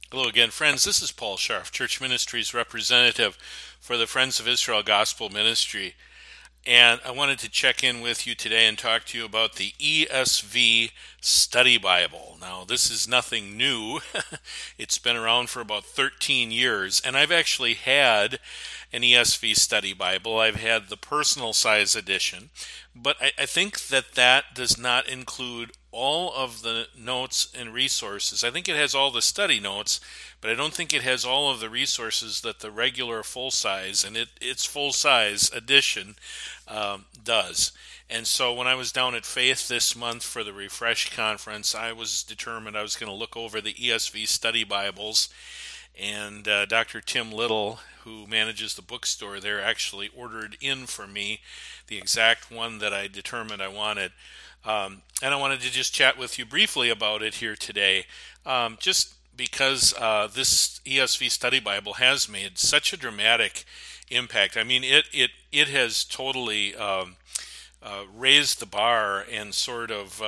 Hello again, friends. This is Paul Scharf, Church Ministries representative for the Friends of Israel Gospel Ministry. And I wanted to check in with you today and talk to you about the ESV Study Bible. Now, this is nothing new. It's been around for about 13 years, and I've actually had an ESV Study Bible. I've had the personal size edition, but I think that does not include all of the notes and resources. I think it has all the study notes, but I don't think it has all of the resources that the regular full size and its full size edition does. And so when I was down at Faith this month for the Refresh Conference, I was determined I was going to look over the ESV Study Bibles. And Dr. Tim Little, who manages the bookstore there, actually ordered in for me the exact one that I determined I wanted. And I wanted to just chat with you briefly about it here today, just because this ESV Study Bible has made such a dramatic impact. I mean, it has totally raised the bar and sort of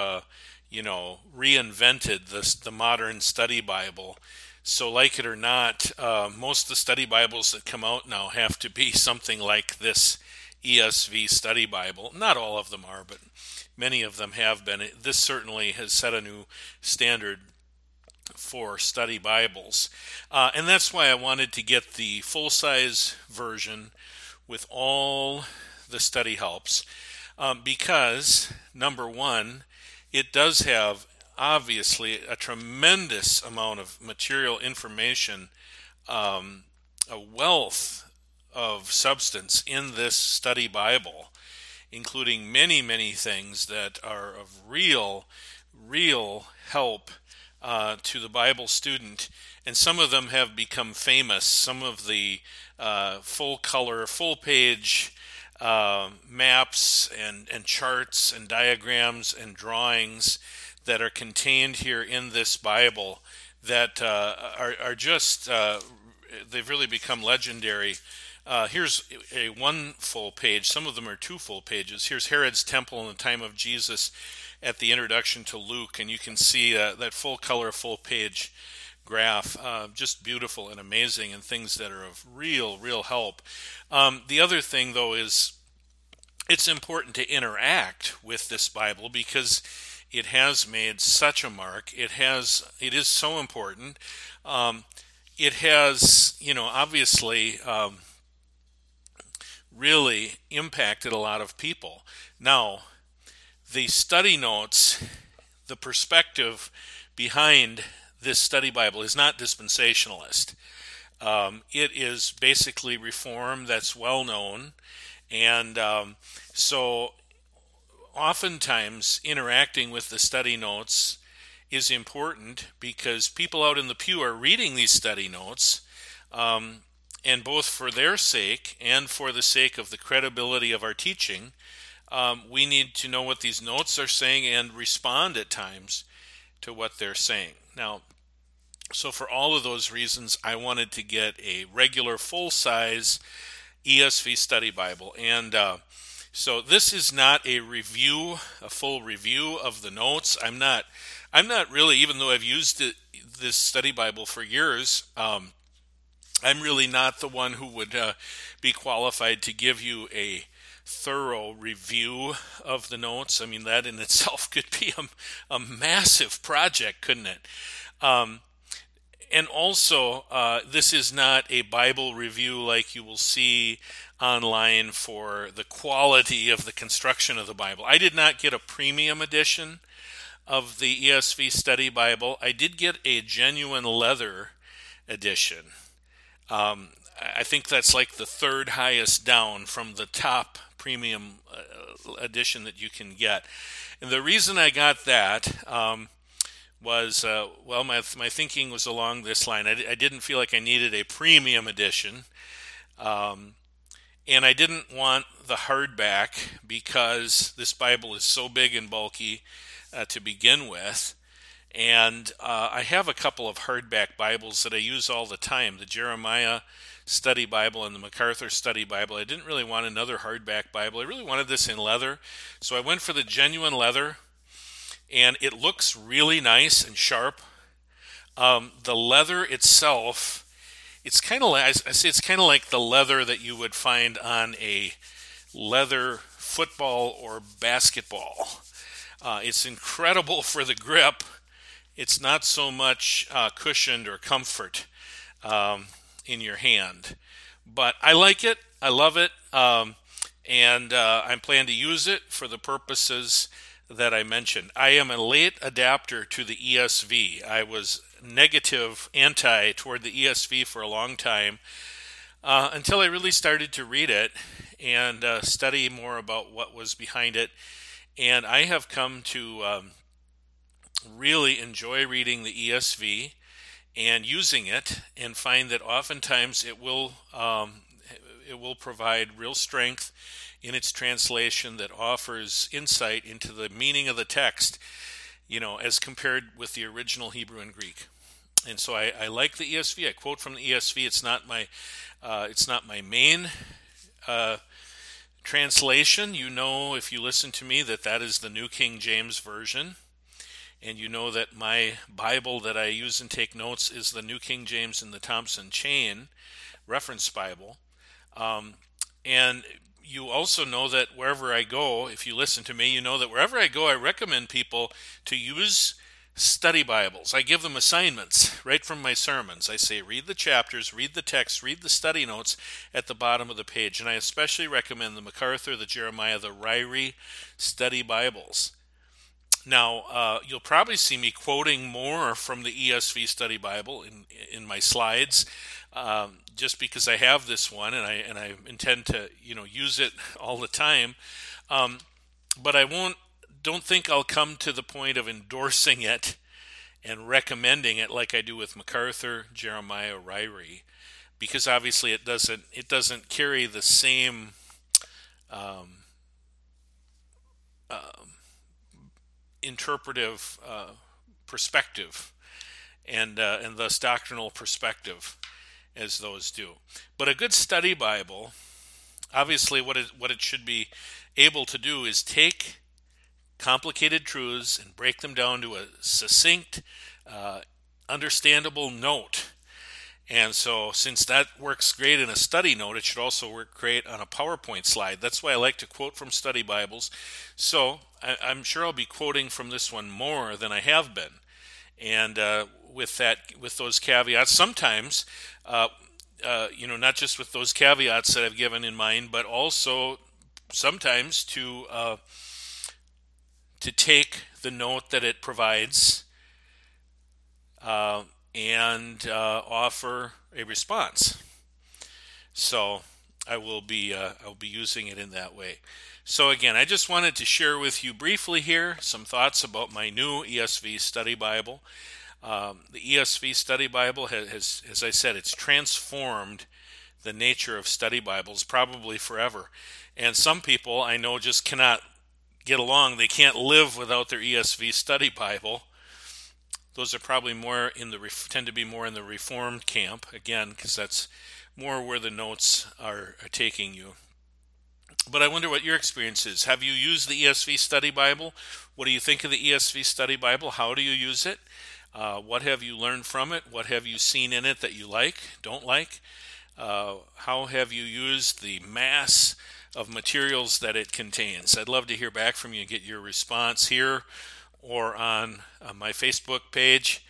reinvented the modern study Bible. So, like it or not, most of the study Bibles that come out now have to be something like this ESV Study Bible. Not all of them are, but many of them have been. This certainly has set a new standard for study Bibles. And that's why I wanted to get the full-size version with all the study helps. Because, number one, it does have obviously a tremendous amount of material information, a wealth of substance in this study Bible, including many, many things that are of real help to the Bible student. And some of them have become famous. Some of the full color, full page maps and charts and diagrams and drawings that are contained here in this Bible that are just, they've really become legendary. Here's a one full page. Some of them are two full pages. Here's Herod's temple in the time of Jesus at the introduction to Luke, and you can see that full color, full page graph, just beautiful and amazing, and things that are of real help. The other thing, though, is it's important to interact with this Bible because it has made such a mark. It is so important. It has, obviously really impacted a lot of people. Now, the study notes, the perspective behind this study Bible is not dispensationalist. It is basically reform that's well known, and so oftentimes interacting with the study notes is important because people out in the pew are reading these study notes, and both for their sake and for the sake of the credibility of our teaching, we need to know what these notes are saying and respond at times to what they're saying. Now, so for all of those reasons, I wanted to get a regular full-size ESV Study Bible. And so this is not a full review of the notes. I'm not really, even though I've used this Study Bible for years, I'm really not the one who would be qualified to give you a thorough review of the notes. I mean, that in itself could be a massive project, couldn't it? And also, this is not a Bible review like you will see online for the quality of the construction of the Bible. I did not get a premium edition of the ESV Study Bible. I did get a genuine leather edition. I think that's like the third highest down from the top premium edition that you can get. And the reason I got that was, my thinking was along this line. I didn't feel like I needed a premium edition, and I didn't want the hardback because this Bible is so big and bulky to begin with. And I have a couple of hardback Bibles that I use all the time, the Jeremiah Study Bible and the MacArthur Study Bible. I didn't really want another hardback Bible. I really wanted this in leather, so I went for the genuine leather, and it looks really nice and sharp. The leather itself, it's kind of like I say it's kind of like the leather that you would find on a leather football or basketball. It's incredible for the grip. It's not so much cushioned or comfort in your hand, but I like it. I love it, and I plan to use it for the purposes that I mentioned. I am a late adapter to the ESV. I was negative, anti toward the ESV for a long time until I really started to read it and study more about what was behind it. And I have come to really enjoy reading the ESV and using it, and find that oftentimes it will provide real strength in its translation that offers insight into the meaning of the text, as compared with the original Hebrew and Greek. And so I like the ESV. I quote from the ESV. It's not my main translation. If you listen to me, that is the New King James Version. And you know that my Bible that I use and take notes is the New King James and the Thompson Chain Reference Bible. And you also know that wherever I go, if you listen to me, you know that wherever I go, I recommend people to use study Bibles. I give them assignments right from my sermons. I say, read the chapters, read the text, read the study notes at the bottom of the page. And I especially recommend the MacArthur, the Jeremiah, the Ryrie study Bibles. Now, you'll probably see me quoting more from the ESV Study Bible in my slides, just because I have this one and I intend to use it all the time. But don't think I'll come to the point of endorsing it and recommending it like I do with MacArthur, Jeremiah, Ryrie, because obviously it doesn't carry the same interpretive perspective and thus doctrinal perspective as those do. But a good study Bible, obviously what it should be able to do is take complicated truths and break them down to a succinct, understandable note. And so since that works great in a study note, it should also work great on a PowerPoint slide. That's why I like to quote from study Bibles. So I'm sure I'll be quoting from this one more than I have been. And with those caveats, sometimes, not just with those caveats that I've given in mind, but also sometimes to take the note that it provides and offer a response. So I'll be using it in that way. So again, I just wanted to share with you briefly here some thoughts about my new ESV Study Bible. The ESV Study Bible has, as I said, it's transformed the nature of study Bibles probably forever. And some people I know just cannot get along. They can't live without their ESV Study Bible. Those are probably tend to be more in the Reformed camp, again, because that's more where the notes are taking you. But I wonder what your experience is. Have you used the ESV Study Bible? What do you think of the ESV Study Bible? How do you use it? What have you learned from it? What have you seen in it that you don't like? How have you used the mass of materials that it contains? I'd love to hear back from you and get your response here or on my Facebook page.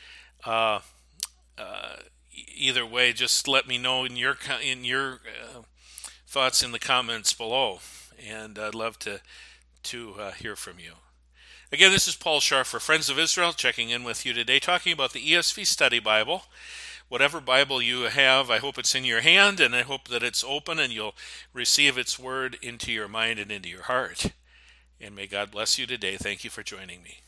Either way, just let me know in your thoughts in the comments below, and I'd love to hear from you. Again, this is Paul Scharf for Friends of Israel, checking in with you today, talking about the ESV Study Bible. Whatever Bible you have, I hope it's in your hand, and I hope that it's open and you'll receive its word into your mind and into your heart. And may God bless you today. Thank you for joining me.